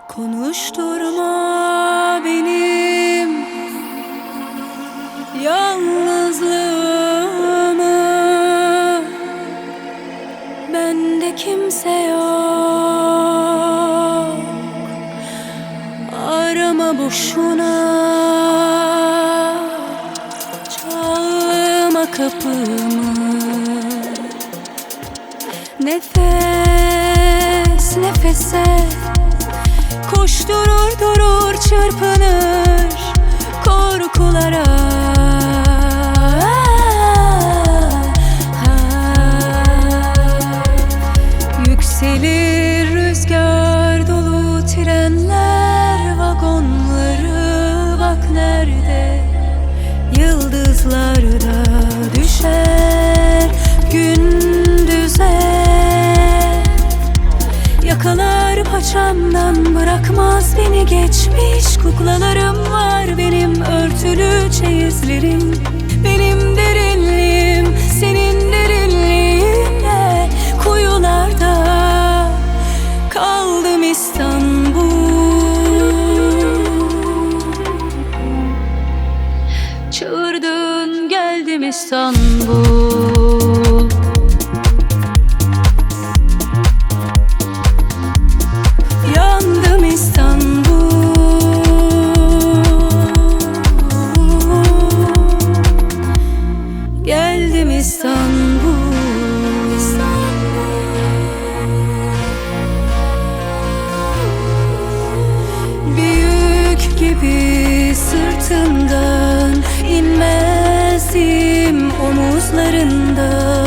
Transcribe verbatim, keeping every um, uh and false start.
Konuşturma benim yalnızlığımı, bende kimse yok. Arama boşuna, çalma kapımı. Nefes nefese koşturur durur çırpınır korkulara. Yükselir rüzgar dolu trenler vagonları, bak nerede yıldızlar da düşer gündüze. Yakalar paçamdan, bırakmaz beni geçmiş. Kuklalarım var benim, örtülü çeyizlerim. Benim derinliğim senin derinliğinle, kuyularda kaldım İstanbul. Çağırdın geldim İstanbul. Yandım İstanbul. Geldim İstanbul. Büyük gibi sırtından inmezdim omuzlarında.